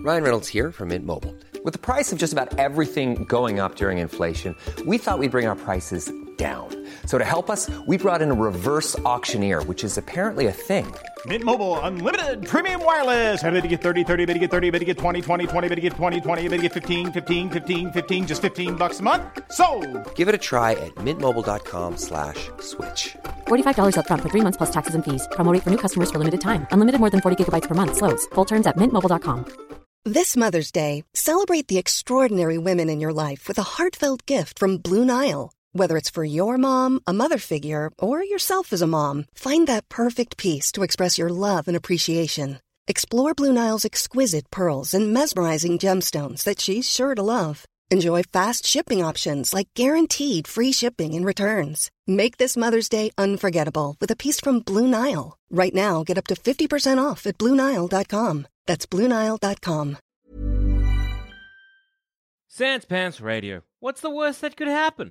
Ryan Reynolds here from Mint Mobile. With the price of just about everything going up during inflation, we thought we'd bring our prices down. So to help us, we brought in a reverse auctioneer, which is apparently a thing. Mint Mobile Unlimited Premium Wireless. How to get 30, 30, bit to get 30, bit to get 20, 20, 20, bit to get 20, 20, bit to get 15, 15, 15, 15, just $15 a month? Sold! Give it a try at mintmobile.com/switch. $45 up front for 3 months plus taxes and fees. Promo rate for new customers for limited time. Unlimited more than 40 gigabytes per month. Slows full terms at mintmobile.com. This Mother's Day, celebrate the extraordinary women in your life with a heartfelt gift from Blue Nile. Whether it's for your mom, a mother figure, or yourself as a mom, find that perfect piece to express your love and appreciation. Explore Blue Nile's exquisite pearls and mesmerizing gemstones that she's sure to love. Enjoy fast shipping options like guaranteed free shipping and returns. Make this Mother's Day unforgettable with a piece from Blue Nile. Right now, get up to 50% off at BlueNile.com. That's BlueNile.com. Sans Pants Radio. What's the worst that could happen?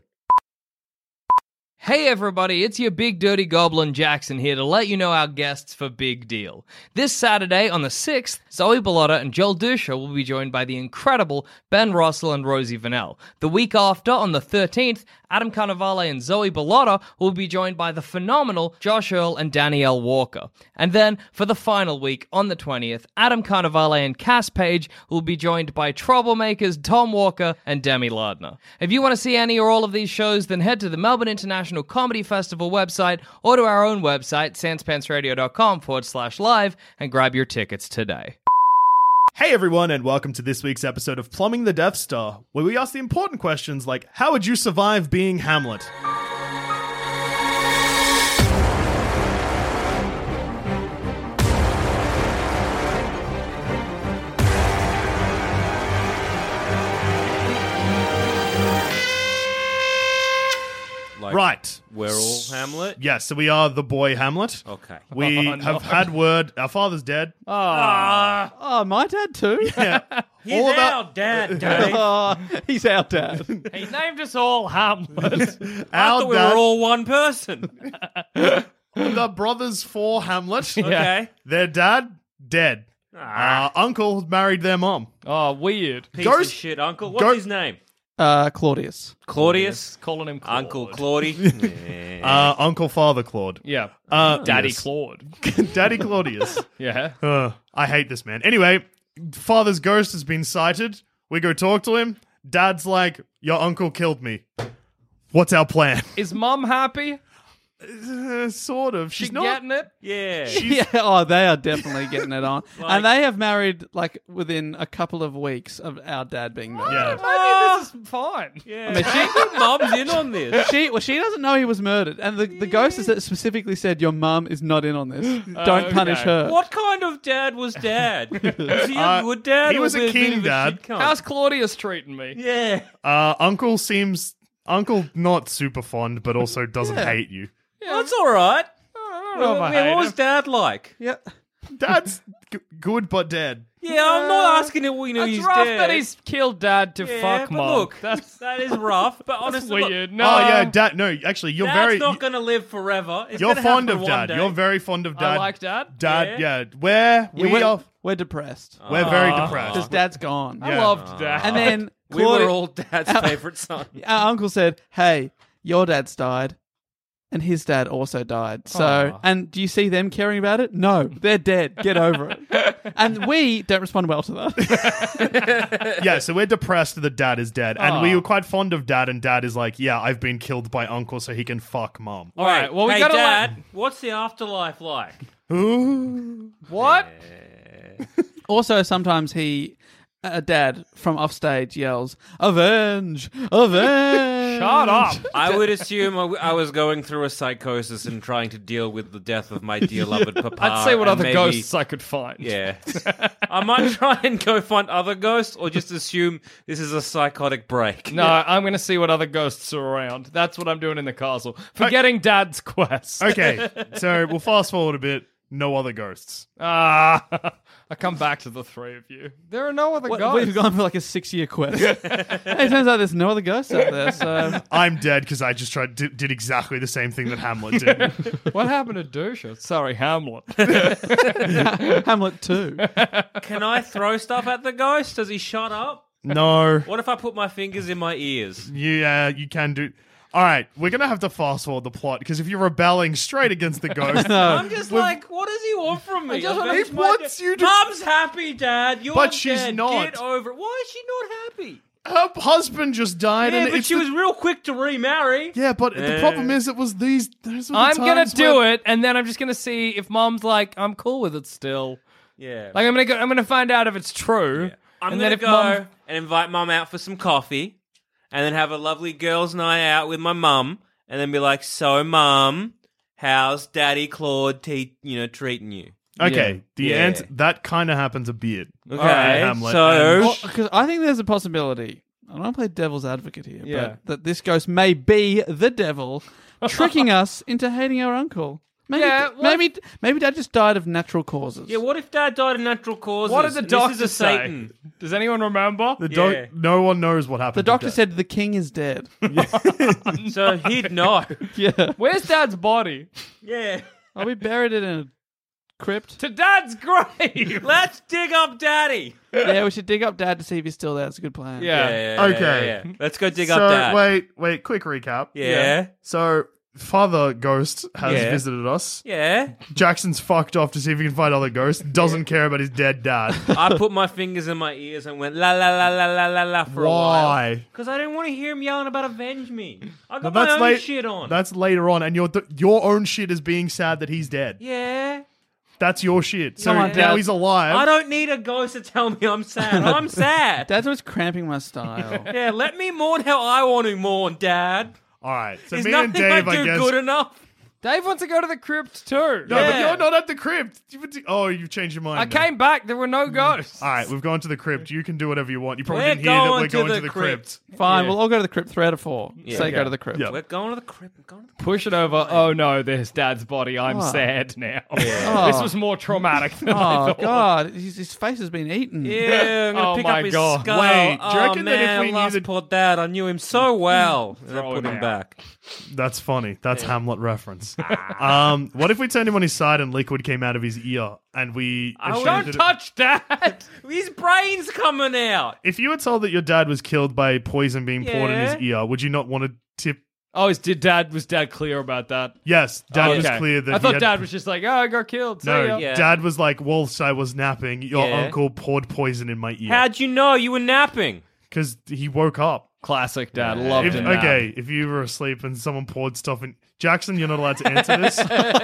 Hey everybody, it's your Big Dirty Goblin Jackson here to let you know our guests for Big Deal. This Saturday on the 6th, Zoe Bellotta and Joel Dusha will be joined by the incredible Ben Russell and Rosie Vanell. The week after, on the 13th, Adam Carnivale and Zoe Bellotta will be joined by the phenomenal Josh Earl and Danielle Walker. And then, for the final week, on the 20th, Adam Carnivale and Cass Page will be joined by troublemakers Tom Walker and Demi Lardner. If you want to see any or all of these shows, then head to the Melbourne International Comedy Festival website or to our own website, sanspantsradio.com/live, and grab your tickets today. Hey everyone, and welcome to this week's episode of Plumbing the Death Star, where we ask the important questions like, how would you survive being Hamlet? Right. We're all Hamlet? Yes, so we are the boy Hamlet. Okay. We have had word, our father's dead. Oh, my dad too? Yeah. He's our dad, Dave. Oh, he's our dad. He named us all Hamlet. I thought we were all one person. The brothers for Hamlet. Okay. Their dad, dead. Uncle married their mom. Oh, weird. Piece of shit, uncle. What's his name? Claudius. Claudius? Calling him Claude. Uncle Claudie. Uncle Father Claude. Yeah. Daddy yes. Claude. Daddy Claudius. Yeah. I hate this man. Anyway, father's ghost has been sighted. We go talk to him. Dad's like, your uncle killed me. What's our plan? Is Mum happy? Sort of. She's not getting it? Yeah. Yeah, oh, they are definitely getting it on. And they have married, like, within a couple of weeks of our dad being murdered. Yeah. Maybe this is fine. Yeah. I mean, Mum's in on this. she doesn't know he was murdered. And the ghost has specifically said, your mum is not in on this. Don't punish her. What kind of dad was dad? Was he a good dad? he or was a bit king of dad. shit cunt? How's Claudius treating me? Yeah. Uncle not super fond, but also doesn't hate you. Well, that's all right. I don't know if I hate What was him. Dad like? Yeah. Dad's good, but dead. Yeah, I'm not asking him. That's He's rough dead. that he's killed Dad to Yeah, fuck but Mum. look, that is rough. But honestly, look, Weird. No. Oh yeah, Dad. No, actually, you're Dad's very. not going to live forever. It's You're gonna fond happen of one Dad. day. You're very fond of Dad. I like Dad. Dad. Yeah. Yeah. We're depressed. We're very depressed. Because dad's gone. I Yeah. loved Dad. And then We were all Dad's favorite son. our uncle said, hey, your dad's died. And his dad also died. So, and do you see them caring about it? No, they're dead. Get over it. And we don't respond well to that. Yeah, so we're depressed that Dad is dead, and we were quite fond of Dad. And Dad is like, "Yeah, I've been killed by Uncle, so he can fuck Mom." All right. Well, we hey, gotta Dad, what's the afterlife like? What? Also, sometimes dad from offstage yells, "Avenge! Avenge!" Shut up. I would assume I was going through a psychosis and trying to deal with the death of my dear loved papa. I'd see what and other maybe- ghosts I could find. Yeah. I might try and go find other ghosts or just assume this is a psychotic break. No, I'm going to see what other ghosts are around. That's what I'm doing in the castle. Forgetting Dad's quest. Okay, so we'll fast forward a bit. no other ghosts. I come back to the three of you. There are no other ghosts. We've gone for like a 6-year quest. It turns out there's no other ghosts out there, so... I'm dead because I just did exactly the same thing that Hamlet did. What happened to Dusha? Sorry, Hamlet. Hamlet 2. Can I throw stuff at the ghost? Does he shut up? No. What if I put my fingers in my ears? Yeah, you can do... All right, we're going to have to fast forward the plot because if you're rebelling straight against the ghost... I'm just like, what does he want from me? He wants you to... Mum's happy, Dad. You're But she's dead. not. Get over it. Why is she not happy? Her husband just died. Yeah, and but it's she was real quick to remarry. Yeah, but the problem is it was these... those were the I'm going times to do where- it, and then I'm just going to see if Mom's like, I'm cool with it still. Yeah. Like, I'm going to find out if it's true. I'm and going then to if go Mum... and invite Mum out for some coffee and then have a lovely girls' night out with my mum and then be like, so, Mum, how's Daddy Claude treating you? Okay, Yeah. that kind of happens a bit. Okay, All right, Hamlet. so... Because I think there's a possibility, I don't want to play devil's advocate here, Yeah. but that this ghost may be the devil tricking us into hating our uncle. Maybe, Yeah, maybe Dad just died of natural causes. Yeah, what if Dad died of natural causes? What did the And doctor this is a say? Satan. Does anyone remember? Yeah. No one knows what happened. The doctor to Dad. said the king is dead. So he'd know. Yeah. Where's Dad's body? Yeah. Are we buried in a crypt? To Dad's grave! Let's dig up Daddy. Yeah, we should dig up Dad to see if he's still there. That's a good plan. Yeah. Okay. yeah. Let's go dig So, up Dad. wait, quick recap. Yeah. So, Father Ghost has Yeah. visited us. Yeah. Jackson's fucked off to see if he can find other ghosts. Doesn't care about his dead dad. I put my fingers in my ears and went la la la la la la la for a while. Why? Because I didn't want to hear him yelling about avenge me. I No, got my own late- shit on. That's later on, and your own shit is being sad that he's dead. Yeah. That's your shit. So Come on, now Dad. he's alive. I don't need a ghost to tell me I'm sad. I'm sad. Dad's always cramping my style. Yeah, let me mourn how I want to mourn, Dad. All right. So Is me nothing and Dave, I do I guess. good enough? Dave wants to go to the crypt too. No, but Yeah. you're not at the crypt. Oh, you've changed your mind. I now. came back, there were no ghosts. All right, we've gone to the crypt. You can do whatever you want. You probably We're didn't hear that going we're to going the to the crypt. Fine, Yeah. we'll all go to the crypt 3 out of 4. Yeah. Say Yeah. go to the crypt. Yeah. We're going to the crypt. We're going to the crypt. Push it over. Oh no, there's Dad's body. I'm Oh. sad now. Oh. This was more traumatic than I Oh, thought. God. His face has been eaten. Yeah, I'm Oh gonna pick my up his God. skull. Wait, do you oh reckon that if man, we knew lost that- poor Dad. I knew him so well. And I Throw put him him out. back. That's funny. That's Hamlet reference. What if we turned him on his side and liquid came out of his ear and we... Oh, Don't touch Dad! His brain's coming out. If you were told that your dad was killed by poison being poured in his Yeah. ear, would you not want to tip... Oh, was Dad clear about that? Yes, Dad was Okay. clear that I thought he had... Dad was just like, oh, I got killed. See No, ya. Yeah. Dad was like, whilst I was napping, your Yeah. uncle poured poison in my ear. How'd you know you were napping? Because he woke up. Classic Dad. Loved If, it. okay, if you were asleep and someone poured stuff in... Jackson, you're not allowed to answer this.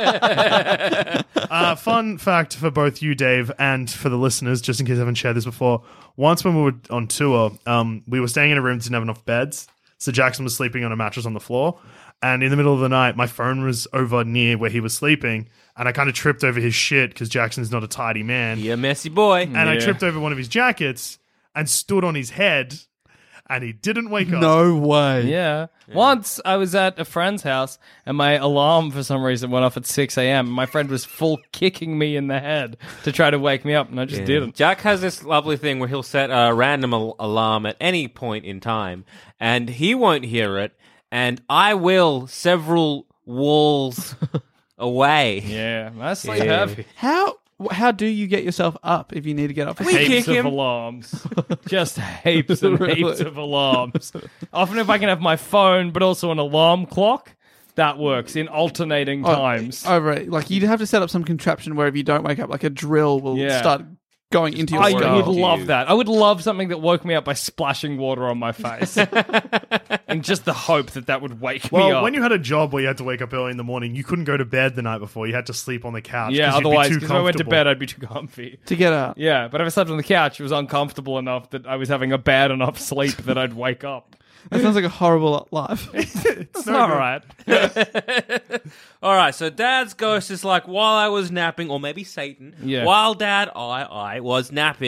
Fun fact for both you, Dave, and for the listeners, just in case I haven't shared this before. Once when we were on tour, we were staying in a room that didn't have enough beds. So Jackson was sleeping on a mattress on the floor. And in the middle of the night, my phone was over near where he was sleeping. And I kind of tripped over his shit because Jackson's not a tidy man. You messy boy. And I Yeah. tripped over one of his jackets and stood on his head. And he didn't wake up. No way. Yeah. Once I was at a friend's house and my alarm for some reason went off at 6 a.m. My friend was full kicking me in the head to try to wake me up, and I just didn't. Jack has this lovely thing where he'll set a random alarm at any point in time, and he won't hear it, and I will several walls away. Yeah, I sleep Yeah. heavy. How do you get yourself up if you need to get up? We kick Heaps of him. alarms. Just heaps and Really? heaps of alarms. Often if I can have my phone, but also an alarm clock, that works in alternating times. Right. Like you'd have to set up some contraption where if you don't wake up, like a drill will Yeah. start going into your I skull. would love that. I would love something that woke me up by splashing water on my face. And just the hope that would wake me Well, up. when you had a job where you had to wake up early in the morning, you couldn't go to bed the night before. You had to sleep on the couch. yeah, 'cause you'd be otherwise, too because if I went to comfortable. bed, I'd be too comfy. to get up. Yeah, but if I slept on the couch, it was uncomfortable enough that I was having a bad enough sleep that I'd wake up. That sounds like a horrible life. It's all right. All right, so Dad's ghost is like, while I was napping, or maybe Satan, Yeah. while Dad, I was napping,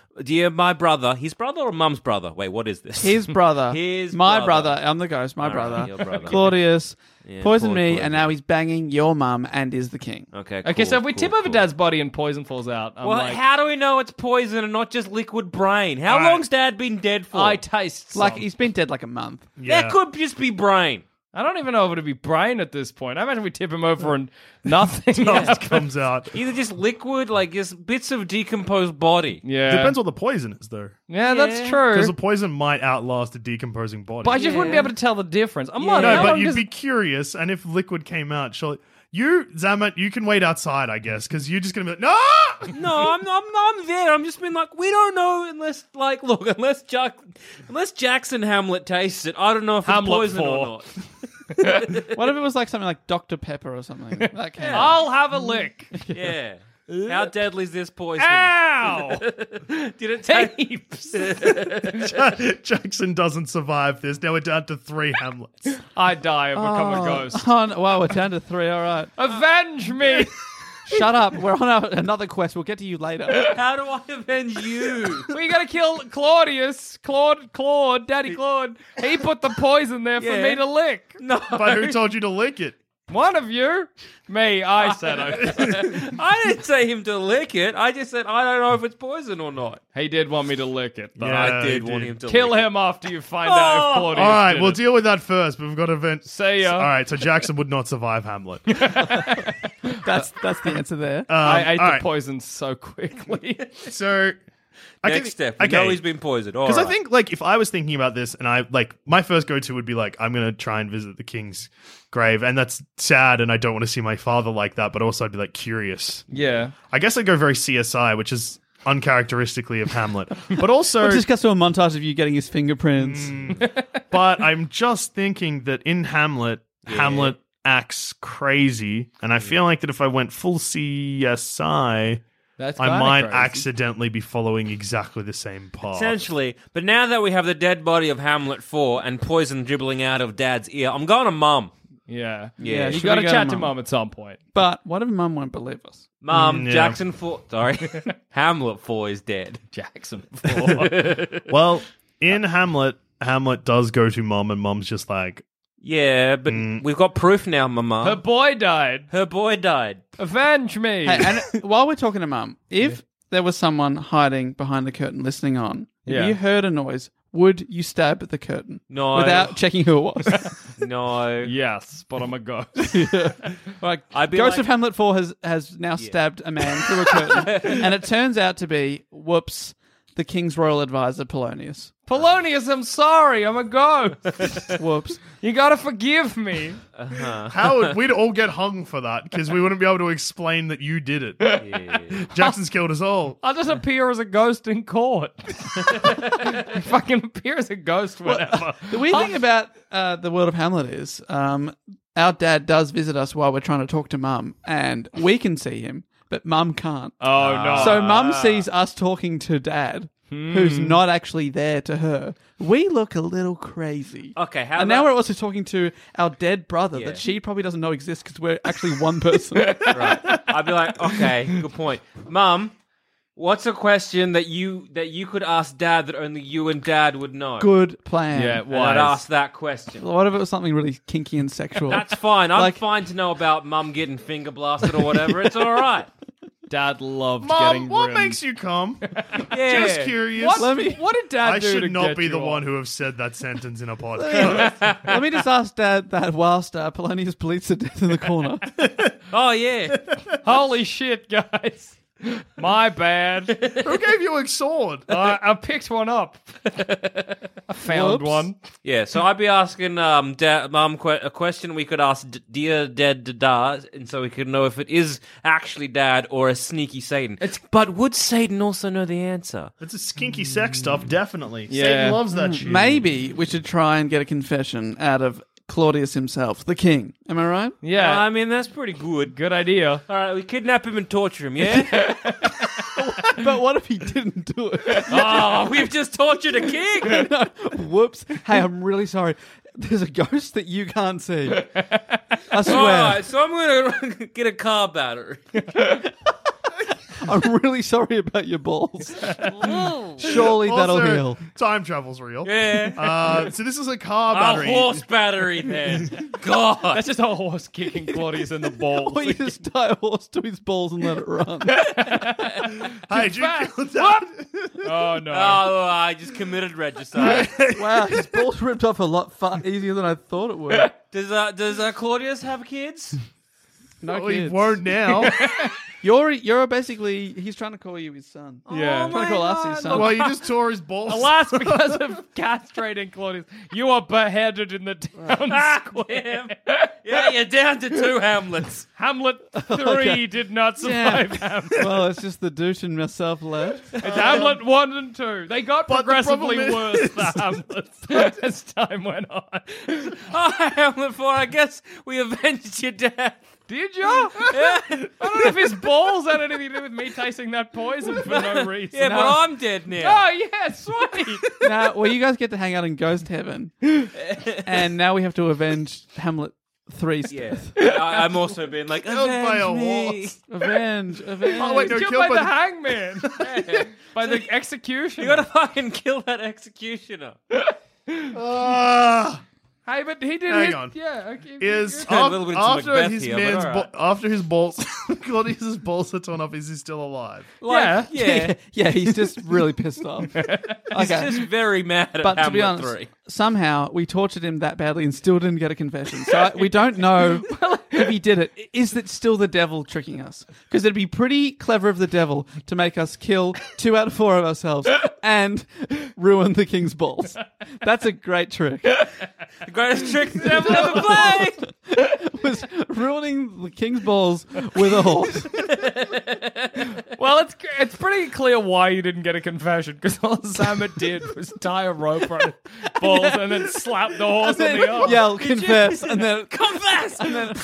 dear my brother, his brother or mum's brother? Wait, what is this? His brother. His my brother. brother. I'm the ghost. My All right, brother. your brother. Claudius poisoned me, poison. and now he's banging your mum and is the king. Okay, Okay, cool, so if we tip cool, over cool. Dad's body and poison falls out, I'm Well, like, how do we know it's poison and not just liquid brain? How All right. long's Dad been dead for? I taste Like, some. he's been dead like a month. Yeah. That could just be brain. I don't even know if it'd be brain at this point. I imagine we tip him over and nothing. Dust comes out. Either just liquid, like just bits of decomposed body. Yeah, Depends what the poison is, though. Yeah, that's Yeah. true. Because the poison might outlast a decomposing body. But I just wouldn't be able to tell the difference. I'm like, no, how but long you'd does- be curious, and if liquid came out, surely... You, Zamet, you can wait outside, I guess, because you're just going to be like, no! No, I'm there. I'm just been like, we don't know unless, like, look, unless Jackson Hamlet tastes it, I don't know if it's Hamlet poison 4. or not. What if it was like something like Dr. Pepper or something? That came out. I'll have a lick. Yeah. How deadly is this poison? Ow! Did it take? Heaps. Jackson doesn't survive this. Now we're down to 3 Hamlets. I die and become a ghost. Oh, no, wow, we're down to 3. All right. Avenge me! Shut up. We're on another quest. We'll get to you later. How do I avenge you? We gotta kill Claudius. Claude, Daddy Claude. He put the poison there for Yeah. me to lick. No. But who told you to lick it? One of you. Me, I said it. I didn't say him to lick it. I just said I don't know if it's poison or not. He did want me to lick it, though. Yeah. I did he want did. him to Kill lick him after you find out if Claudius All right, did we'll it. deal with that first, but we've got to event. See ya. All right, so Jackson would not survive Hamlet. That's the answer there. I ate all the right. poison so quickly. So, Next step. We know he's been poisoned. All Because I right. think, like, if I was thinking about this, and I like my first go-to would be like, I'm gonna try and visit the king's grave, and that's sad, and I don't want to see my father like that. But also, I'd be like curious. Yeah. I guess I'd go very CSI, which is uncharacteristically of Hamlet. But also, It just gets to a montage of you getting his fingerprints. but I'm just thinking that in Hamlet, Hamlet acts crazy, and I feel like that if I went full CSI, That's I kinda might crazy. accidentally be following exactly the same path. Essentially, but now that we have the dead body of Hamlet 4 and poison dribbling out of Dad's ear, I'm going to Mum. Yeah. Yeah, You should gotta we go to chat to Mum? Mum at some point. But what if Mum won't believe us? Mum, yeah. Jackson 4. Sorry. Hamlet 4 is dead. Jackson. Well, in Hamlet, Hamlet does go to Mum, and Mum's just like, Yeah, but we've got proof now, Mama. Her boy died. Her boy died. Avenge me. Hey, and while we're talking to Mum, if there was someone hiding behind the curtain listening on, Yeah. if you heard a noise, would you stab the curtain? No. Without checking who it was? No. Yes, but I'm a ghost. Like, I'd be Ghost like- of Hamlet 4 has now stabbed a man through a curtain, and it turns out to be, whoops, the king's royal advisor, Polonius. Polonius, I'm sorry. I'm a ghost. Whoops. You gotta forgive me. we'd all get hung for that because we wouldn't be able to explain that you did it. Yeah. Jackson's killed us all. I'll just appear as a ghost in court. Fucking appear as a ghost whenever. The weird thing about the world of Hamlet is our dad does visit us while we're trying to talk to Mum, and we can see him, but Mum can't. Oh, no. So Mum sees us talking to Dad, who's not actually there to her. We look a little crazy. Okay, how And now about- we're also talking to our dead brother Yeah. that she probably doesn't know exists because we're actually one person. Right. I'd be like, okay, good point. Mum, what's a question that you could ask Dad that only you and Dad would know? Good plan. Yeah, And I'd ask that question. What if it was something really kinky and sexual? That's fine. I'm Like- fine to know about Mum getting finger blasted or whatever. It's all right. Dad loved Mom, getting what rimmed. makes you come? Yeah. Just curious. What did Dad I do to should not get be you the off? one who have said that sentence in a podcast. Let me just ask Dad that whilst Polonius bleeds to death in the corner. Oh, yeah. Holy shit, guys. My bad. Who gave you a sword? I picked one up. I found Whoops. one. Yeah, so I'd be asking Mum a question we could ask Dear Dead Dad, and so we could know if it is actually Dad or a sneaky Satan. But would Satan also know the answer? It's a skinky sex stuff, definitely. Yeah. Satan loves that shit. Maybe we should try and get a confession out of Claudius himself, the king. Am I right? Yeah. I mean, that's pretty good. Good idea. All right, we kidnap him and torture him, yeah? But what if he didn't do it? Oh, we've just tortured a king. No. Whoops. Hey, I'm really sorry. There's a ghost that you can't see. I swear. All right, so I'm going to get a car battery. I'm really sorry about your balls. Surely that'll Also, heal. Time travel's real. Yeah. So this is a car A battery. horse battery then. God. That's just a horse kicking Claudius in the balls. Or you just tie a horse to his balls and let it run. Hey, did you kill Dad? Oh, no. Oh, I just committed regicide. Wow, his balls ripped off a lot easier than I thought it would. Does Claudius have kids? No Well, he kids. won't now. You're basically, he's trying to call you his son. Yeah. He's trying to call us his son. Well, you just tore his balls. Alas, because of castrating Claudius, you are beheaded in the town square. Yeah, you're down to 2 Hamlets. Hamlet 3 did not survive Hamlet. Well, it's just the douche and myself left. It's Hamlet 1 and 2. They got But the progressively problem worse, is- the Hamlets, as time went on. Oh, Hamlet 4, I guess we avenged your death. Did you? I don't know if his balls had anything to do with me tasting that poison for no reason. Yeah, but I'm dead now. Oh, yeah, sweet. Now, well, you guys get to hang out in Ghost Heaven. And now we have to avenge Hamlet 3's Yeah. death. I'm also being like, Killed by a avenge me. horse. Avenge. Oh, wait, no, Killed killed by the by hangman. By the executioner. You gotta fucking kill that executioner. Hey, but he did Hang hit... on. Yeah, okay. Is A little bit into after Macbeth his here, but man's all right. after his balls, Claudius's balls are torn off. Is he still alive? Like, yeah. Yeah, he's just really pissed off. He's Okay. just very mad at But Hamlet to be honest, 3. somehow we tortured him that badly and still didn't get a confession. So we don't know if he did it. Is it still the devil tricking us? Because it'd be pretty clever of the devil to make us kill 2 out of 4 of ourselves and ruin the king's balls. That's a great trick. The greatest trick the devil ever played. Was ruining the king's balls with a horse. Well, it's pretty clear why you didn't get a confession, because all Samet did was tie a rope around his balls and then slap the horse on the arm. Yell, confess, and then Confess! and then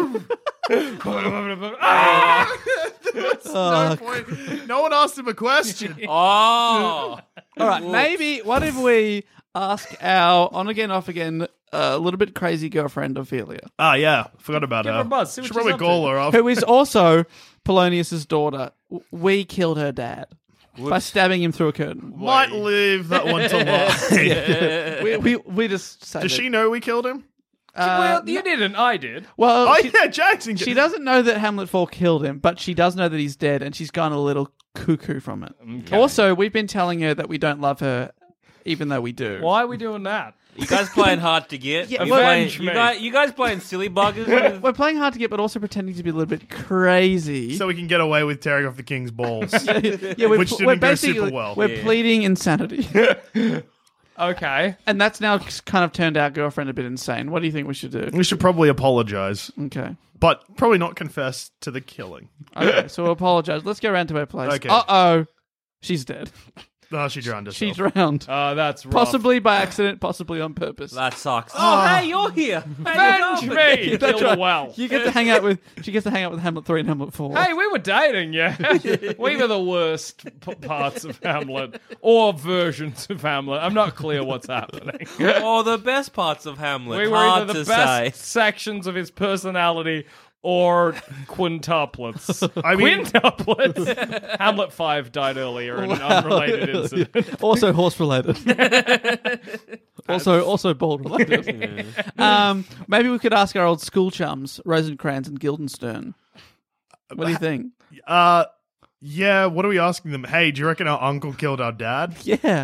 No point. No one asked him a question. Oh. all right, maybe what if we ask our on again, off again, a little bit crazy girlfriend Ophelia, Ah, yeah, forgot about Give her a buzz, see what Should she's probably up to. call her up. who is also Polonius's daughter. We killed her dad by stabbing him through a curtain. Might leave that one to lie. We just say Does that- she know we killed him? Well, you didn't. I did. Well, Oh she, yeah, Jackson. she doesn't know that Hamlet 4 killed him, but she does know that he's dead, and she's gone a little cuckoo from it. Also, we've been telling her that we don't love her, even though we do. Why are we doing that? You guys playing hard to get? Yeah, You well- playing- Avenge you me. guys, you guys playing silly buggers? We're playing hard to get, but also pretending to be a little bit crazy. So we can get away with tearing off the king's balls. yeah, Which didn't we're go basically super well. we're Yeah. pleading insanity, Okay. and that's now kind of turned our girlfriend a bit insane. What do you think we should do? We should probably apologize, Okay. but probably not confess to the killing. Okay, so we'll apologize. Let's go around to her place. Okay. Uh-oh. She's dead. Oh, she drowned herself. She's drowned. Oh, that's rough. Possibly by accident, possibly on purpose. That sucks. Oh, hey, you're here. Avenge me! That's Kill right. well. You get to hang out with. She gets to hang out with Hamlet 3 and Hamlet 4. Hey, we were dating, yeah. We were the worst parts of Hamlet, or versions of Hamlet. I'm not clear what's happening. Oh, the best parts of Hamlet. We were Hard either the to best say. sections of his personality or quintuplets. I mean- Quintuplets. Hamlet 5 died earlier in an unrelated incident. Also horse related. also ball related. Maybe we could ask our old school chums, Rosencrantz and Guildenstern. What do you think? Yeah, what are we asking them? Hey, do you reckon our uncle killed our dad? Yeah.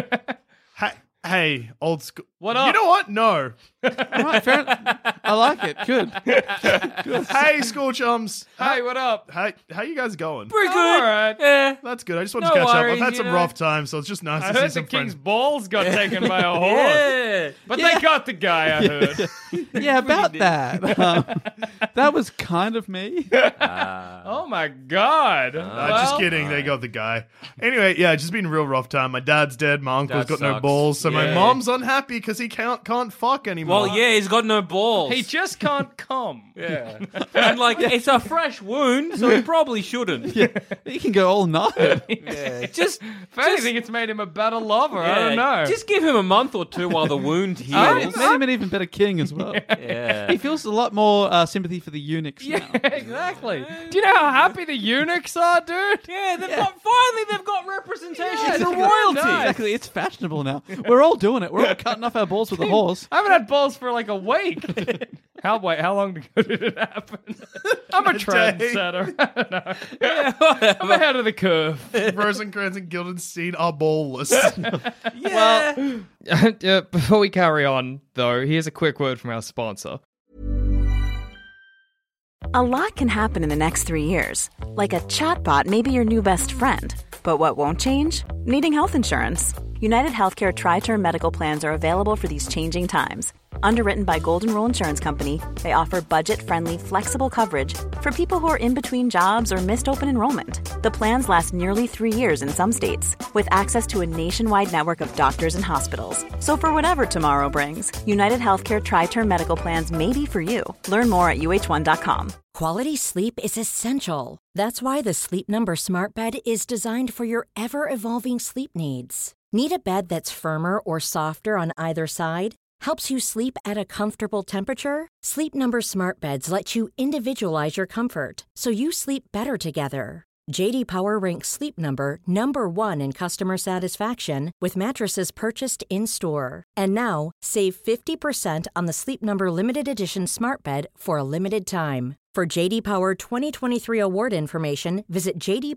Hey, old school. What up? You know what? No. All right, fair enough. I like it. Good. Hey, school chums. Hey, what up? How you guys going? Pretty good. All right. Yeah. That's good. I just wanted No to catch worries, up. I've had you some know. rough times, so it's just nice I to see heard the some king's friends. balls got taken by a horse. Yeah. But they got the guy, I heard. Yeah, about that. That was kind of me. Oh my god. Just kidding. They got the guy. Anyway, yeah, it's just been a real rough time. My dad's dead. My uncle's That got no sucks. balls. So my Yeah. mom's unhappy because because he can't fuck anymore. Well, yeah, he's got no balls. He just can't come. Yeah. And, like, it's a fresh wound, so he probably shouldn't. Yeah, he can go all night. Yeah. Just, If anything, it's made him a better lover. I don't know. Just give him a month or two while the wound heals. Made him an even better king as well. Yeah. He feels a lot more sympathy for the eunuchs Yeah, now. exactly. Do you know how happy the eunuchs are, dude? Yeah, finally they've got representation. Yeah, It's a it's royalty. Exactly, it's fashionable now. We're all doing it. We're all cutting off our balls with a horse. I haven't had balls for like a week. How long ago did it happen? I'm a trendsetter. I don't know. I'm ahead of the curve. Rosencrantz and Guildenstern are ballless. Yeah. Before we carry on, though, here's a quick word from our sponsor. A lot can happen in the next 3 years. Like a chatbot may be your new best friend. But what won't change? Needing health insurance. United Healthcare Tri-Term Medical Plans are available for these changing times. Underwritten by Golden Rule Insurance Company, they offer budget-friendly, flexible coverage for people who are in between jobs or missed open enrollment. The plans last nearly 3 years in some states, with access to a nationwide network of doctors and hospitals. So for whatever tomorrow brings, United Healthcare Tri-Term Medical Plans may be for you. Learn more at uh1.com. Quality sleep is essential. That's why the Sleep Number Smart Bed is designed for your ever-evolving sleep needs. Need a bed that's firmer or softer on either side? Helps you sleep at a comfortable temperature? Sleep Number Smart Beds let you individualize your comfort, so you sleep better together. J.D. Power ranks Sleep Number number 1 in customer satisfaction with mattresses purchased in-store. And now, save 50% on the Sleep Number Limited Edition Smart Bed for a limited time. For J.D. Power 2023 award information, visit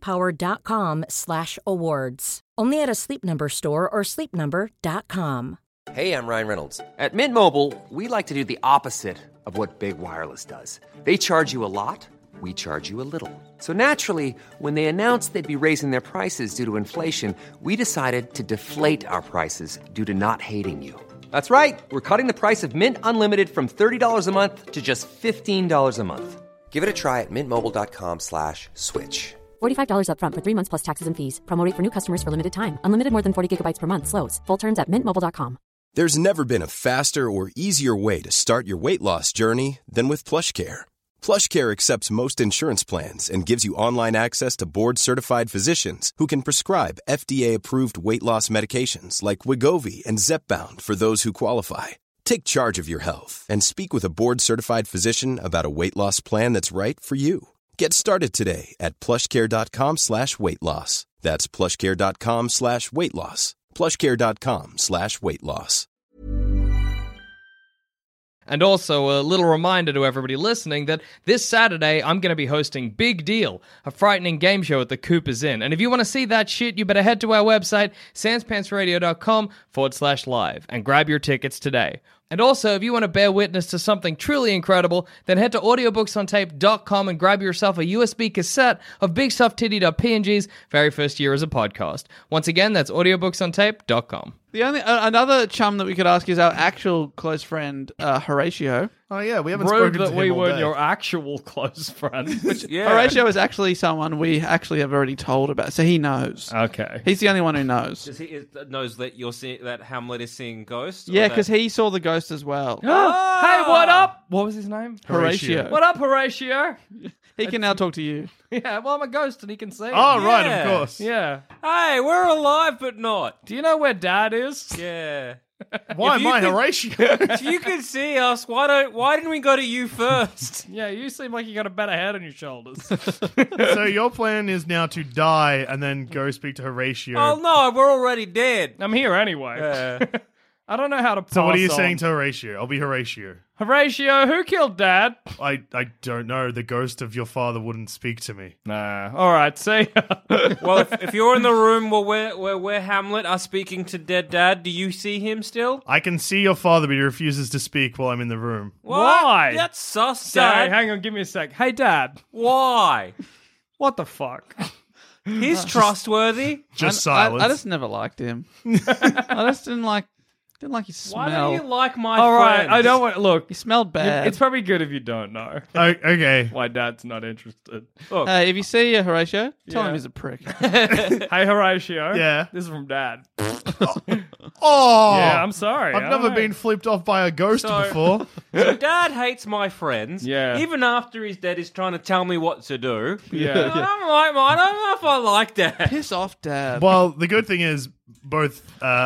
jdpower.com/awards. Only at a Sleep Number store or sleepnumber.com. Hey, I'm Ryan Reynolds. At Mint Mobile, we like to do the opposite of what Big Wireless does. They charge you a lot, we charge you a little. So naturally, when they announced they'd be raising their prices due to inflation, we decided to deflate our prices due to not hating you. That's right. We're cutting the price of Mint Unlimited from $30 a month to just $15 a month. Give it a try at mintmobile.com/switch. $45 up front for 3 months plus taxes and fees. Promo rate for new customers for limited time. Unlimited more than 40 gigabytes per month. Slows full terms at mintmobile.com. There's never been a faster or easier way to start your weight loss journey than with PlushCare. PlushCare accepts most insurance plans and gives you online access to board-certified physicians who can prescribe FDA-approved weight loss medications like Wegovy and Zepbound for those who qualify. Take charge of your health and speak with a board-certified physician about a weight loss plan that's right for you. Get started today at plushcare.com/weight loss. That's plushcare.com/weight loss. plushcare.com/weight loss. And also a little reminder to everybody listening that this Saturday I'm going to be hosting Big Deal, a frightening game show at the Cooper's Inn. And if you want to see that shit, you better head to our website, sanspantsradio.com/live, and grab your tickets today. And also, if you want to bear witness to something truly incredible, then head to audiobooksontape.com and grab yourself a USB cassette of Big Stuff Titty.png's very first year as a podcast. Once again, that's audiobooksontape.com. Another chum that we could ask is our actual close friend, Horatio. Oh yeah, we haven't Rude spoken that to we him all weren't day. your actual close friend. Yeah. Horatio is actually someone we actually have already told about, so he knows. Okay. He's the only one who knows. Does he knows that you're seeing that Hamlet is seeing ghosts? Yeah, because he saw the ghost as well. Hey, what up? What was his name? Horatio. What up, Horatio? He can now talk to you. Yeah, well, I'm a ghost and he can see. Oh, right, Yeah. of course. Yeah. Hey, we're alive but not. Do you know where Dad is? Yeah. Why If am you I could- Horatio? If you could see us, why didn't we go to you first? Yeah, you seem like you got a better head on your shoulders. So your plan is now to die and then go speak to Horatio. Oh no, we're already dead. I'm here anyway. I don't know how to pass So what are you on. saying to Horatio? I'll be Horatio. Horatio, who killed Dad? I don't know. The ghost of your father wouldn't speak to me. Nah. All right, see ya. Well, if you're in the room where Hamlet are speaking to dead dad, do you see him still? I can see your father, but he refuses to speak while I'm in the room. What? Why? That's sus, Sorry, Dad. hang on, give me a sec. Hey, Dad. Why? What the fuck? He's trustworthy. Just silence. I just never liked him. I just didn't Didn't like his smell. Why don't you like my All right, friends? I don't want. Look, He smelled bad. it's probably good if you don't know. Okay. Why Dad's not interested. Look, If you see Horatio, tell Yeah. him he's a prick. Hey, Horatio. Yeah. This is from Dad. Oh, Yeah, I'm sorry. I've I never know. been flipped off by a ghost So- before. so Dad hates my friends. Yeah. Even after he's dead, he's trying to tell me what to do. Yeah. I don't know if I like that. Piss off, Dad. Well, the good thing is both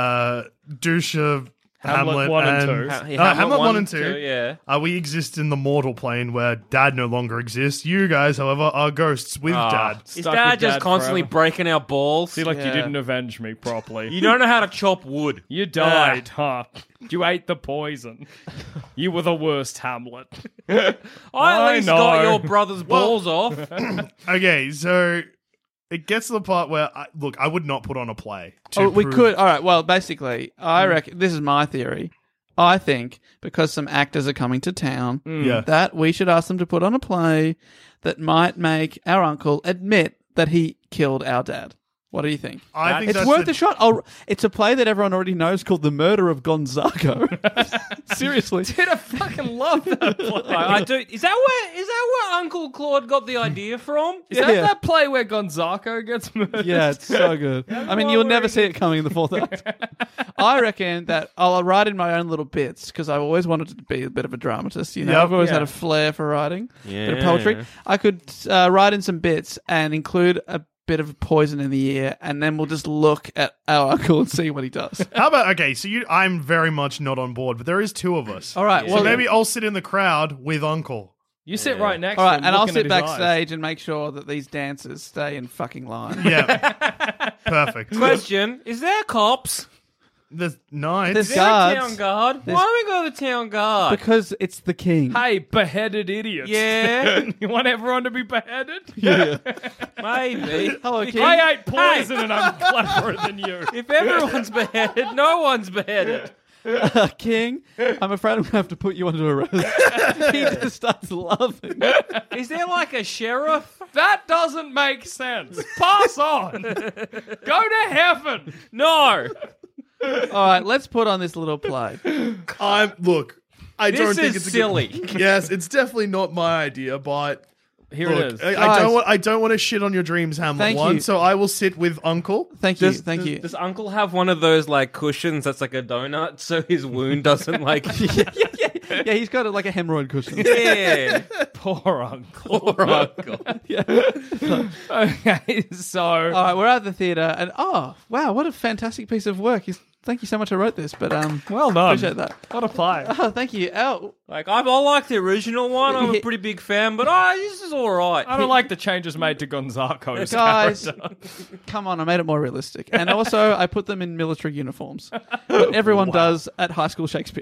Dusha, Hamlet, 1 and and 2. Hamlet 1 and 2. Yeah. We exist in the mortal plane where Dad no longer exists. You guys, however, are ghosts with Dad. Is Stuck Dad with just Dad constantly forever. breaking our balls? See, like you Yeah. didn't avenge me properly. You don't know how to chop wood. You died, huh? You ate the poison. You were the worst, Hamlet. I I at least know. got your brother's balls off. Okay, so it gets to the part where, I would not put on a play. to we prove- could. All right. Well, basically, I reckon this is my theory. I think because some actors are coming to town, Yeah. that we should ask them to put on a play that might make our uncle admit that he killed our dad. What do you think? I think It's that's worth the- a shot. It's a play that everyone already knows called The Murder of Gonzago. Seriously. Dude, I fucking love that play. I do. Is that where Uncle Claude got the idea from? Is that Yeah. that play where Gonzago gets murdered? Yeah, it's so good. I mean, you'll never see it coming in the fourth act. I reckon that I'll write in my own little bits because I've always wanted to be a bit of a dramatist. You know, Yep. I've always Yeah. had a flair for writing, a bit of Yeah. poetry. I could write in some bits and include a bit of poison in the ear, and then we'll just look at our uncle and see what he does. How about, okay, so I'm very much not on board, but there is two of us. All right, So well, maybe I'll sit in the crowd with Uncle. You sit right next all to right, him, and I'll looking sit at his eyes. backstage and make sure that these dancers stay in fucking line. Yeah. Perfect. Question: is there cops? There's nine. There's Is there a guards. town guard? Why don't we go to the town guard? Because it's the king. Hey, beheaded idiots. Yeah. You want everyone to be beheaded? Maybe. Hello, king. I ate poison and I'm cleverer than you. If everyone's beheaded, no one's beheaded. King, I'm afraid I'm going to have to put you under arrest. He just starts laughing. Is there like a sheriff? That doesn't make sense. Pass on. Go to heaven. No. All right, let's put on this little play. Look, I This don't think is it's silly. Yes, it's definitely not my idea, but Here look, it is. I don't want to shit on your dreams, Hamlet Thank one. you. So I will sit with Uncle. Thank you, thank you. Does Uncle have one of those like cushions that's like a donut so his wound doesn't like... Yeah, he's got like a hemorrhoid cushion. Yeah. Poor uncle. Poor Uncle. Okay, so All right, we're at the theatre, and oh wow, what a fantastic piece of work! Thank you so much. I wrote this, but well done. appreciate that. What a play. Oh, thank you. Oh, Like, I like the original one. I'm a pretty big fan, but this is all right. I don't like the changes made to Gonzago's guys, character. come on! I made it more realistic, and also I put them in military uniforms, what everyone does at high school Shakespeare.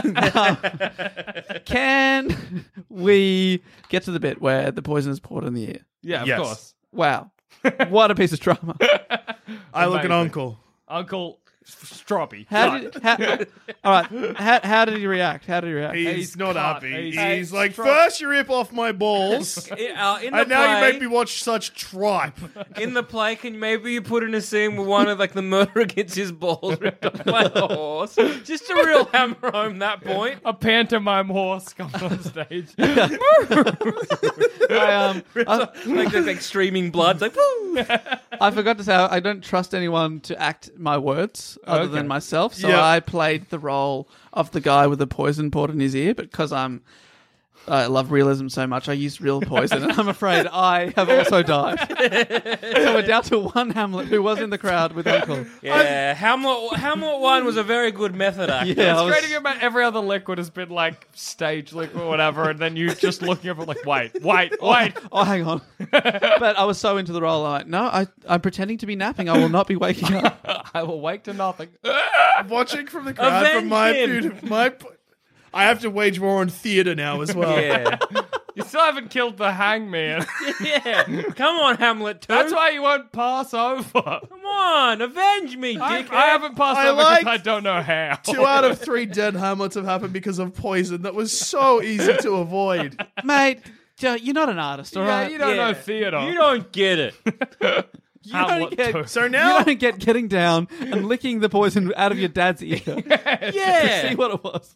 Can we get to the bit where the poison is poured in the ear? Yeah, of Yes. course. Wow, what a piece of drama! I look at Amazing. Uncle. Uncle Stroppy. All right, how did he react? How did he react? He's not cut. happy. He's He's like, strong. first you rip off my balls, In the and now you play- make me watch such tripe. In the play, can maybe you put in a scene where one of like the murderer gets his balls ripped off by a horse, just to real hammer home that point. A pantomime horse comes on stage. Like streaming blood, like woo! I forgot to say I don't trust anyone to act my words other Okay. than myself. So Yeah. I played the role of the guy with the poison poured in his ear, but because I love realism so much, I used real poison, and I'm afraid I have also died. So we're down to one Hamlet who was in the crowd with Uncle. Yeah, Hamlet one was a very good method act. Yeah, It's I was- great to hear about every other liquid has been like stage liquid or whatever, and then you just looking over like, wait. Oh, hang on. But I was so into the role, I'm like, no, I'm pretending to be napping. I will not be waking up. I will wake to nothing. Watching from the crowd Avenge from my him. dude, I have to wage war on theatre now as well. Yeah. You still haven't killed the hangman. Yeah. Come on, Hamlet 2. That's why you won't pass over. Come on, avenge me, I dickhead. haven't passed I over liked- because I don't know how. 2 out of 3 dead Hamlets have happened because of poison. That was so easy to avoid. Mate, you're not an artist, all Yeah, right? you don't know theatre. You don't get it. You Hamlet don't 2. get, So now- you don't get getting down and licking the poison out of your dad's ear. Yeah. See what it was.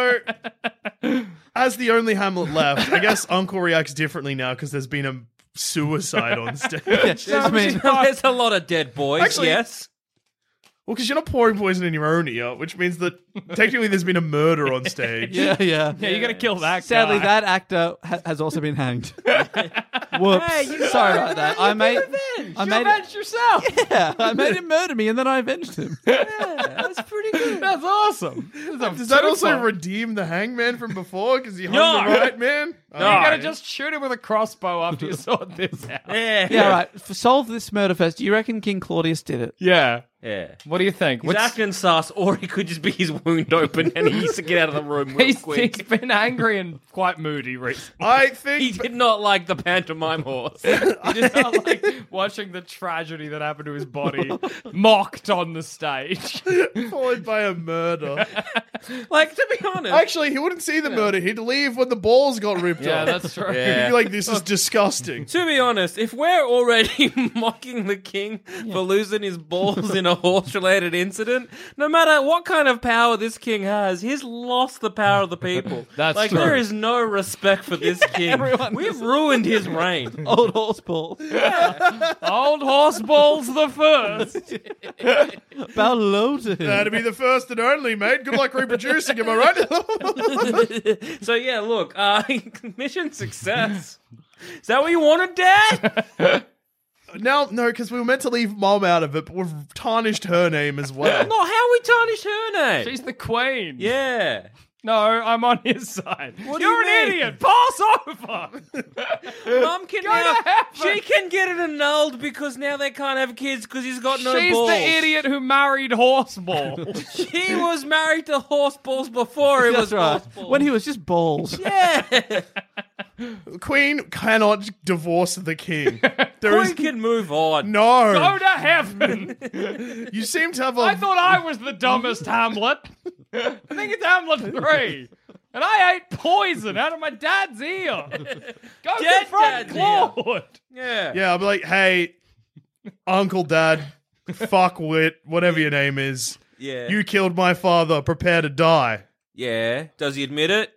So, as the only Hamlet left, I guess Uncle reacts differently now because there's been a suicide on stage. I mean, There's a lot of dead boys, Actually- yes. Well, because you're not pouring poison in your own ear, which means that technically there's been a murder on stage. yeah. Yeah, you got to kill that Sadly, guy. that actor has also been hanged. Whoops. Sorry about that. I made avenged yourself. Yeah, I made him murder me and then I avenged him. That's pretty good. That's awesome. Does that also redeem the hangman from before? Because he hung the right man? You gotta just shoot him with a crossbow after you sort this out. Yeah. Yeah, right. Solve this murder first. Do you reckon King Claudius did it? Yeah. Yeah. What do you think? He's acting sus, or he could just be his wound open and he needs to get out of the room real He's quick. been angry and quite moody recently. I He think did not like the pantomime horse. He did not like watching the tragedy that happened to his body mocked on the stage. followed by a murder. Like, to be honest. Actually, he wouldn't see the murder. He'd leave when the balls got ripped Yeah, off. that's true. He'd be like, this is disgusting. To be honest, if we're already mocking the king for losing his balls in a horse-related incident, no matter what kind of power this king has, he's lost the power of the people. That's like true. there is no respect for this king. We've ruined his reign. Old horse balls. Old horse balls the first. Bow low to him. That'd be the first and only, mate. Good luck reproducing, am I right? So yeah, look, mission success. Is that what you wanted, Dad? Now, no, because we were meant to leave Mom out of it, but we've tarnished her name as well. No, how we tarnished her name? She's the queen. Yeah. No, I'm on his side. What do You're you an mean? idiot. Pass over. Mum can Go now, to heaven. she can get it annulled because now they can't have kids because he's got no She's balls. the idiot who married Horseball. He was married to horse balls before he That's was right. horse balls. When he was just balls. Yeah. Queen cannot divorce the king. There We is can move on. no. Go to heaven. You seem to have a. I thought I was the dumbest Hamlet. I think it's Hamlet 3. And I ate poison out of my dad's ear. Go Dead confront dad's Claude. Yeah. Yeah, I'll be like, hey, Uncle Dad, fuckwit, whatever your name is. Yeah. You killed my father. Prepare to die. Yeah. Does he admit it?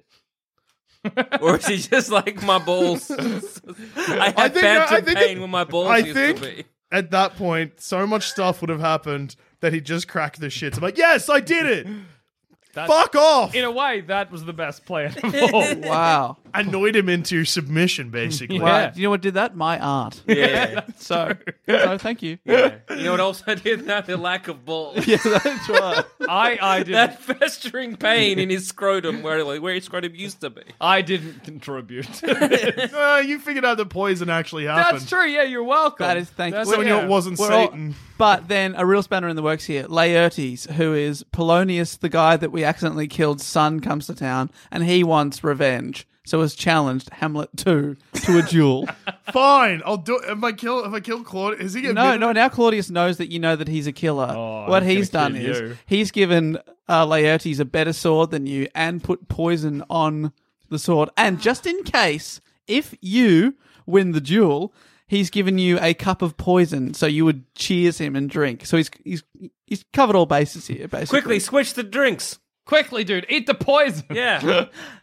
Or is he just like my balls? I had phantom pain when my balls used to be. At that point, so much stuff would have happened that he'd just crack the shit. I'm like, yes, I did it. Fuck off. In a way, that was the best plan of all. Wow. Annoyed him into submission, basically. Right. Do you know what did that? My art. Yeah. So thank you. Yeah. You know what also did that? The lack of balls. Yeah, that's right. I didn't. That festering pain in his scrotum where his scrotum used to be. I didn't contribute. You figured out the poison actually happened. That's true. Yeah, you're welcome. That is thank you. That's So when yeah. it wasn't We're all- Satan. But then a real spanner in the works here. Laertes, who is Polonius, the guy that we accidentally killed's son, comes to town, and he wants revenge. So has challenged Hamlet 2 to a duel. Fine, I'll do it. If I kill Claude, is he gonna No, now Claudius knows that you know that he's a killer. Oh, What I'm he's gonna done kill is you. he's given Laertes a better sword than you and put poison on the sword. And just in case, if you win the duel, he's given you a cup of poison, so you would cheers him and drink. So he's covered all bases here, basically. Quickly, switch the drinks. Quickly, dude, eat the poison. Yeah.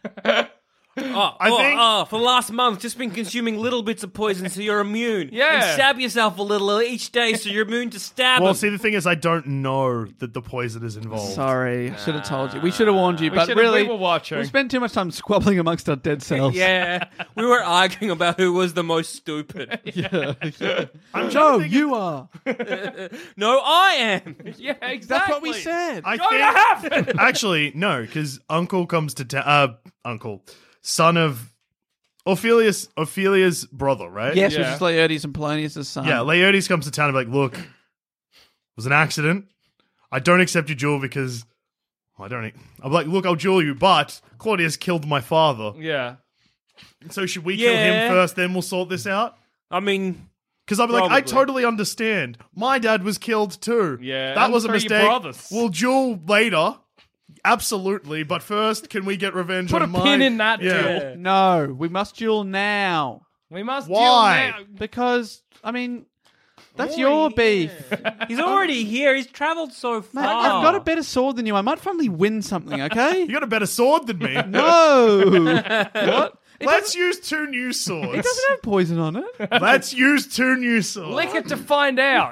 I think- for the last month, just been consuming little bits of poison so you're immune. Yeah. And stab yourself a little each day so you're immune to stabbing. Well, see, the thing is, I don't know that the poison is involved. Sorry, I should have told you. We should have warned you, but should've- really, we were watching. we spent too much time squabbling amongst our dead selves. Yeah. We were arguing about who was the most stupid. No, you are. No, I am. Yeah, exactly. That's what we said. I Go to heaven. Actually, no, because Uncle comes to town. Uncle, son of Ophelia's brother, right? Yes, Yeah. which is Laertes and Polonius' son. Yeah, Laertes comes to town and be like, look, it was an accident. I don't accept your duel because I'm like, look, I'll duel you, but Claudius killed my father. Yeah. So should we kill Yeah. him first, then we'll sort this out? I mean, Because I'm like, I Probably. totally understand. My dad was killed too. Yeah, that and was a 3 mistake. brothers. We'll duel later. Absolutely, but first, can we get revenge Put on a my... pin in that Yeah. duel. No, we must duel now. We must Why? deal now. Because, I mean, That's your beef. He's already here. He's travelled so far. Mate, I've got a better sword than you. I might finally win something, okay? You got a better sword than me. No! What? Let's use 2 new swords. It doesn't have poison on it. Let's use 2 new swords. Lick it to find out.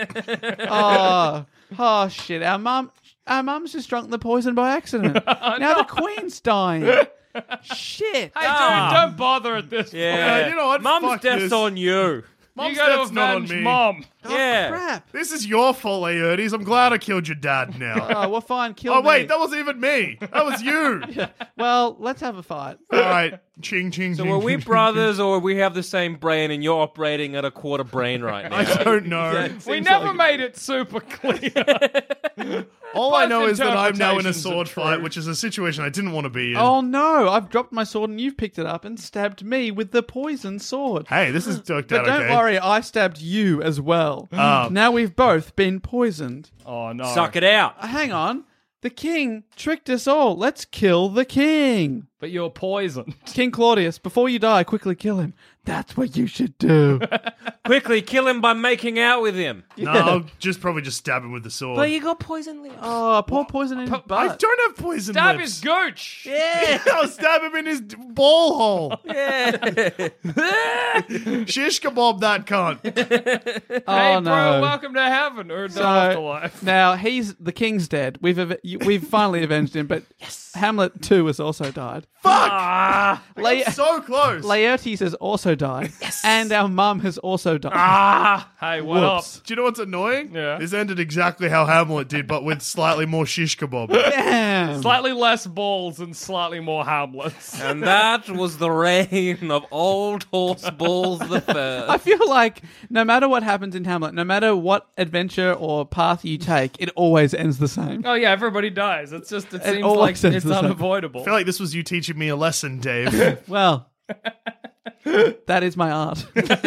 Oh shit! Our mum's just drunk the poison by accident. Now the queen's dying. Shit! Hey, dude, don't bother at this point. You know what? Mum's Fuck death's this. on you. Mum's You got to death's not on avenge me. Mom. Yeah. Crap! This is your fault, Laertes. I'm glad I killed your dad now. Oh, well, fine. Kill Oh, me. wait, that wasn't even me. That was you. Well, let's have a fight. All right. Ching, ching, So ching. are we ching, brothers, or we have the same brain, and you're operating at a quarter brain right now? ching. I don't know. We never made it super clear. All I know Both is that I'm now in a interpretations are sword true. fight, which is a situation I didn't want to be in. Oh no! I've dropped my sword and you've picked it up and stabbed me with the poison sword. Hey, this is worked But out don't okay. worry, I stabbed you as well. Now we've both been poisoned. Oh, no. Suck it out. Hang on. The king tricked us all. Let's kill the king. But you're poisoned. King Claudius, before you die, quickly kill him. That's what you should do. Quickly kill him by making out with him. No, I'll probably just stab him with the sword. But you got poison lips. Oh, pour poison in his I butt. don't have poison Stab lips. his gooch. Yeah. I'll stab him in his ball hole. Yeah. Shish kebab that cunt. Oh, Hey, bro, no. welcome to heaven or the So, afterlife. now, the king's dead. We've finally avenged him, but Hamlet too has also died. Fuck! So close. Laertes has also died. And our mum has also died. Hey, what up? Whoops. Do you know what's annoying? Yeah. This ended exactly how Hamlet did, but with slightly more shish kebab. Damn. Slightly less balls and slightly more Hamlets. And that was the reign of old horse balls the first. I feel like no matter what happens in Hamlet, no matter what adventure or path you take, it always ends the same. Oh, yeah, everybody dies. It seems like always ends it's the same. unavoidable. I feel like this was you teaching me a lesson, Dave. Well, that is my art.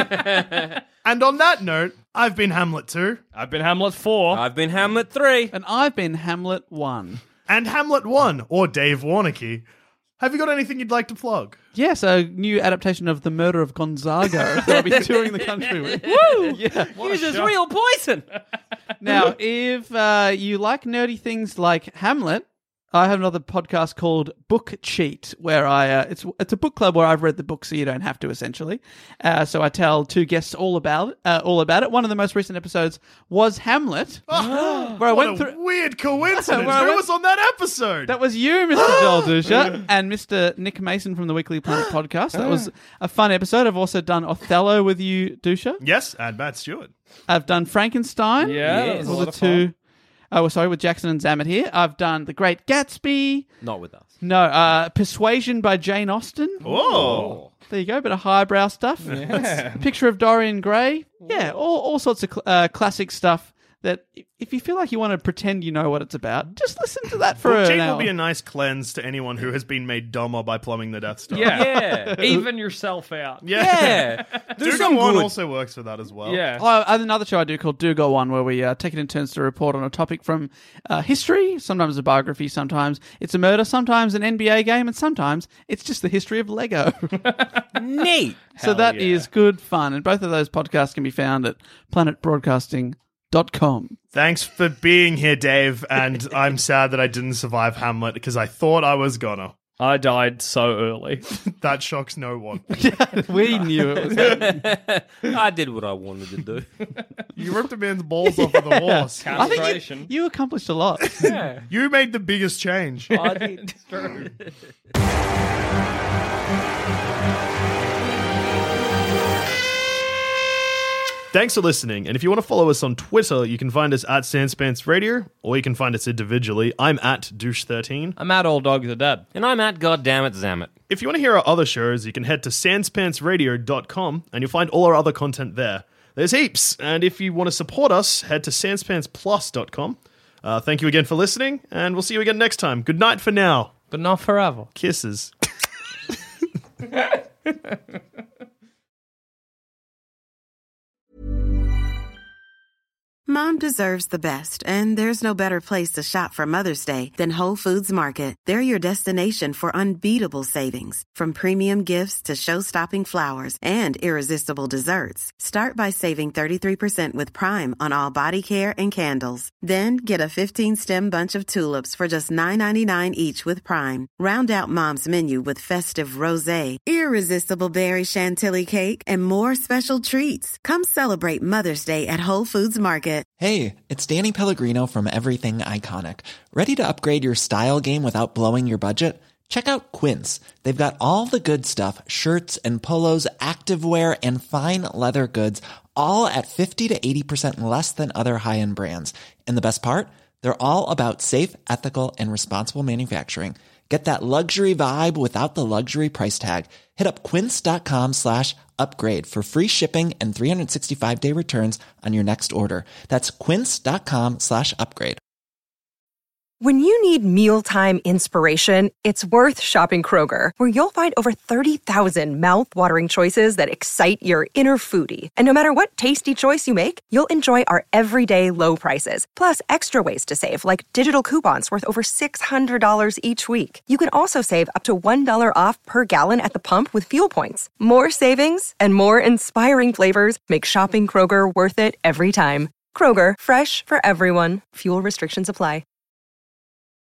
And on that note, I've been Hamlet 2. I've been Hamlet 4. I've been Hamlet 3. And I've been Hamlet 1. And Hamlet 1, or Dave Warnicky. Have you got anything you'd like to plug? Yes, a new adaptation of The Murder of Gonzago that I'll be touring the country with. Woo! Yeah. Uses real poison. Now, if you like nerdy things like Hamlet, I have another podcast called Book Cheat, where it's a book club where I've read the book, so you don't have to, essentially. So I tell 2 guests all about it. One of the most recent episodes was Hamlet, where I What went a through. weird coincidence. Where I Who went- was on that episode? That was you, Mr. Joel Dusha, and Mr. Nick Mason from the Weekly Planet podcast. That was a fun episode. I've also done Othello with you, Dusha. Yes, and Matt Stewart. I've done Frankenstein. Yeah, that was a All lot the of fun. two. Oh, sorry, with Jackson and Zamet here. I've done The Great Gatsby. Not with us. No, Persuasion by Jane Austen. Oh. There you go, bit of highbrow stuff. Yeah. Picture of Dorian Gray. Yeah, all sorts of classic stuff that if you feel like you want to pretend you know what it's about, just listen to that for Book an Cheat hour. will be a nice cleanse to anyone who has been made dumber by plumbing the Death Star. Yeah. Yeah. Even yourself out. Yeah. Do Do some One good. also works for that as well. Yeah. Oh, I have another show I do called Do Go On, where we take it in turns to report on a topic from history. Sometimes a biography, sometimes it's a murder, sometimes an NBA game, and sometimes it's just the history of Lego. Neat. So that is good fun. And both of those podcasts can be found at planetbroadcasting.com. Thanks for being here, Dave. And I'm sad that I didn't survive Hamlet because I thought I was gonna. I died so early. That shocks no one. We knew it was happening. I did what I wanted to do. You ripped a man's balls off of the horse. I think Castration. you accomplished a lot. You made the biggest change. I did. Thanks for listening. And if you want to follow us on Twitter, you can find us at Sanspants Radio, or you can find us individually. I'm at Douche13. I'm at All Dogs Are Dead. And I'm at Goddammit Zammit. If you want to hear our other shows, you can head to sanspantsradio.com and you'll find all our other content there. There's heaps. And if you want to support us, head to sanspantsplus.com. Thank you again for listening, and we'll see you again next time. Good night for now. But not forever. Kisses. Mom deserves the best, and there's no better place to shop for Mother's Day than Whole Foods Market. They're your destination for unbeatable savings, from premium gifts to show-stopping flowers and irresistible desserts. Start by saving 33% with Prime on all body care and candles. Then get a 15-stem bunch of tulips for just $9.99 each with Prime. Round out Mom's menu with festive rosé, irresistible berry chantilly cake, and more special treats. Come celebrate Mother's Day at Whole Foods Market. Hey, it's Danny Pellegrino from Everything Iconic. Ready to upgrade your style game without blowing your budget? Check out Quince. They've got all the good stuff, shirts and polos, activewear, and fine leather goods, all at 50 to 80% less than other high-end brands. And the best part? They're all about safe, ethical, and responsible manufacturing. Get that luxury vibe without the luxury price tag. Hit up quince.com/upgrade for free shipping and 365-day returns on your next order. That's quince.com/upgrade. When you need mealtime inspiration, it's worth shopping Kroger, where you'll find over 30,000 mouth-watering choices that excite your inner foodie. And no matter what tasty choice you make, you'll enjoy our everyday low prices, plus extra ways to save, like digital coupons worth over $600 each week. You can also save up to $1 off per gallon at the pump with fuel points. More savings and more inspiring flavors make shopping Kroger worth it every time. Kroger, fresh for everyone. Fuel restrictions apply.